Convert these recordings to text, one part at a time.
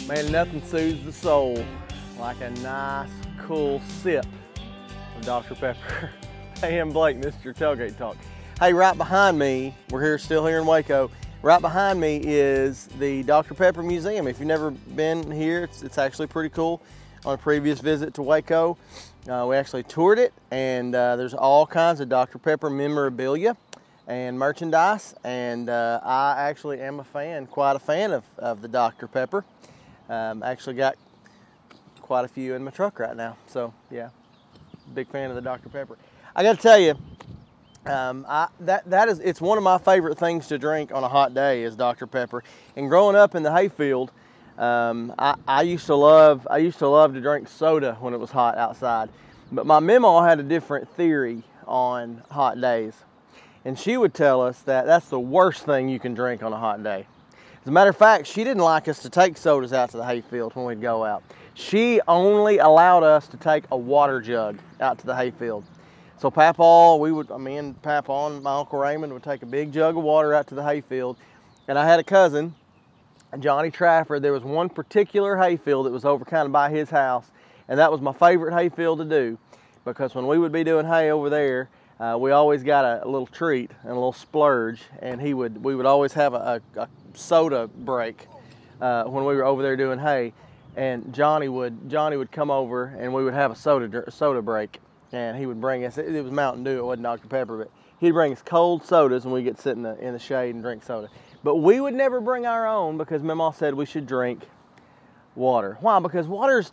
Man, nothing soothes the soul like a nice, cool sip of Dr. Pepper. Hey, I'm Blake, this is your Tailgate Talk. Hey, right behind me, still here in Waco, right behind me is the Dr. Pepper Museum. If you've never been here, it's actually pretty cool. On a previous visit to Waco, we actually toured it, and there's all kinds of Dr. Pepper memorabilia and merchandise, and I actually am quite a fan of the Dr. Pepper. Actually got quite a few in my truck right now, so yeah, big fan of the Dr. Pepper. I got to tell you, it's one of my favorite things to drink on a hot day is Dr. Pepper. And growing up in the hayfield, I used to love to drink soda when it was hot outside. But my mama had a different theory on hot days, and she would tell us that that's the worst thing you can drink on a hot day. As a matter of fact, she didn't like us to take sodas out to the hayfield when we'd go out. She only allowed us to take a water jug out to the hayfield. So me and Papa and my Uncle Raymond would take a big jug of water out to the hayfield. And I had a cousin, Johnny Trafford. There was one particular hayfield that was over kind of by his house, and that was my favorite hayfield to do, because when we would be doing hay over there, we always got a little treat and a little splurge, and we would always have a soda break when we were over there doing hay. And Johnny would come over, and we would have a soda break. And he would bring us, it was Mountain Dew, it wasn't Dr. Pepper, but he'd bring us cold sodas when we get sit in the shade and drink soda. But we would never bring our own because Mama said we should drink water. Why? Because water's,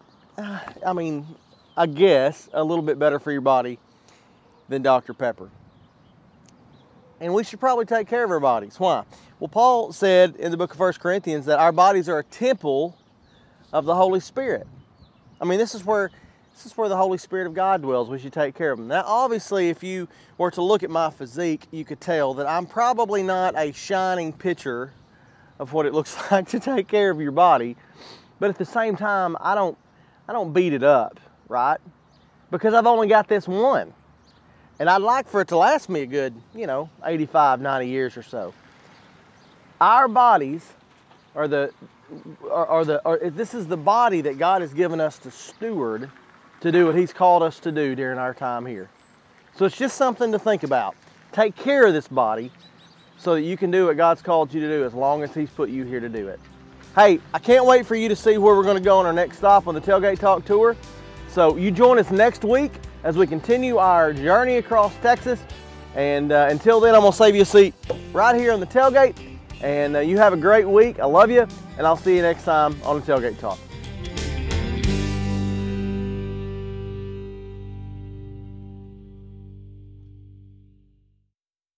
I guess, a little bit better for your body than Dr. Pepper. And we should probably take care of our bodies. Why? Well, Paul said in the book of 1 Corinthians that our bodies are a temple of the Holy Spirit. This is where the Holy Spirit of God dwells. We should take care of them. Now, obviously, if you were to look at my physique, you could tell that I'm probably not a shining picture of what it looks like to take care of your body. But at the same time, I don't beat it up, right? Because I've only got this one. And I'd like for it to last me a good, 85, 90 years or so. Our bodies this is the body that God has given us to steward, to do what He's called us to do during our time here. So it's just something to think about. Take care of this body so that you can do what God's called you to do as long as He's put you here to do it. Hey, I can't wait for you to see where we're going to go on our next stop on the Tailgate Talk Tour. So you join us next week as we continue our journey across Texas. And until then, I'm going to save you a seat right here on the tailgate. And you have a great week. I love you. And I'll see you next time on the Tailgate Talk.